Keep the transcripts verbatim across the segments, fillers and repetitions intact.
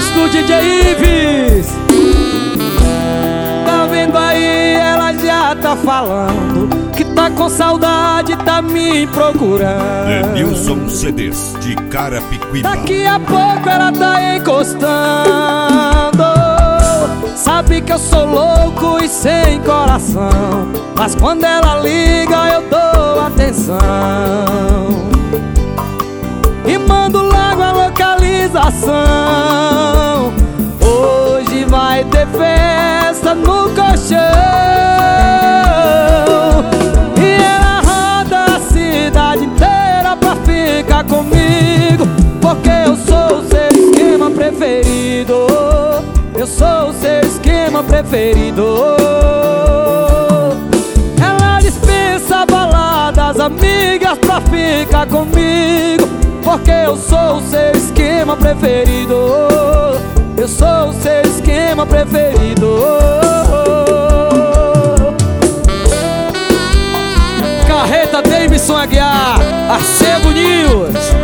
do D J Ives. Tá vendo aí, ela já tá falando que tá com saudade, tá me procurando. Denilson C Ds de Carapicuíba. Daqui a pouco ela tá encostando. Sabe que eu sou louco e sem coração, mas quando ela liga eu dou atenção e mando logo a localização. Hoje vai ter festa no colchão e ela roda a cidade inteira pra ficar comigo, porque eu sou o seu esquema preferido. Eu sou o seu esquema preferido. Ela dispensa baladas, amigas pra ficar comigo, porque eu sou o seu esquema preferido. Eu sou o seu esquema preferido. Carreta Davidson Aguiar, Arcego News.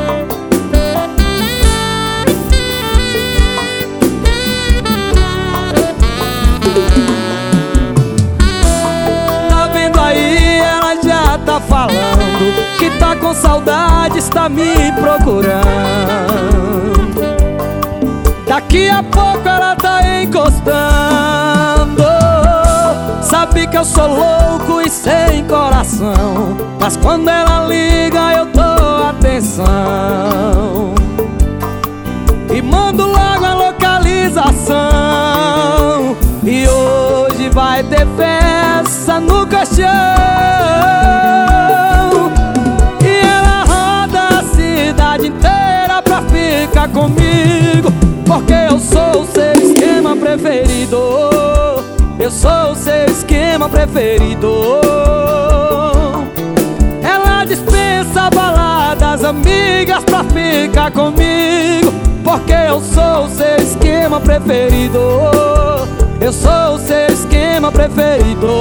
Tá falando que tá com saudade, está me procurando. Daqui a pouco ela tá encostando. Sabe que eu sou louco e sem coração, mas quando ela liga eu dou atenção e mando logo a localização. E hoje vai ter festa no colchão e ela roda a cidade inteira pra ficar comigo, porque eu sou o seu esquema preferido. Eu sou o seu esquema preferido. Ela dispensa baladas, amigas pra ficar comigo, porque eu sou o seu esquema preferido. Eu sou o seu esquema preferido.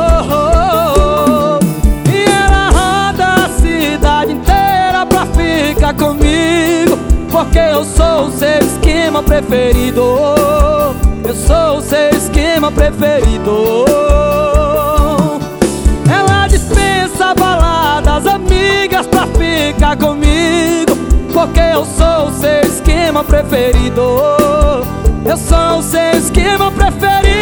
E ela roda a cidade inteira pra ficar comigo, porque eu sou o seu esquema preferido. Eu sou o seu esquema preferido. Ela dispensa baladas, amigas pra ficar comigo, porque eu sou o seu esquema preferido. Eu sou o seu esquema preferido.